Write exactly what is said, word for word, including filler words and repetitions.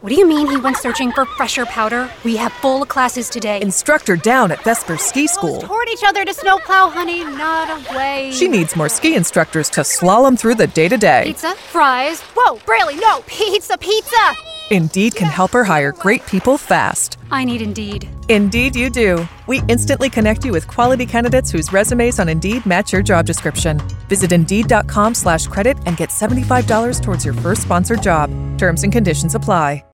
What do you mean he went searching for fresher powder? We have full classes today. Instructor down at Vesper Ski School. Toward each other to snowplow, honey, not away. She needs more ski instructors to slalom through the day-to-day. Pizza? Fries? Whoa, Braley, no! Pizza, pizza! Indeed can help her hire great people fast. I need Indeed. Indeed you do. We instantly connect you with quality candidates whose resumes on Indeed match your job description. Visit Indeed.com slash credit and get seventy-five dollars towards your first sponsored job. Terms and conditions apply.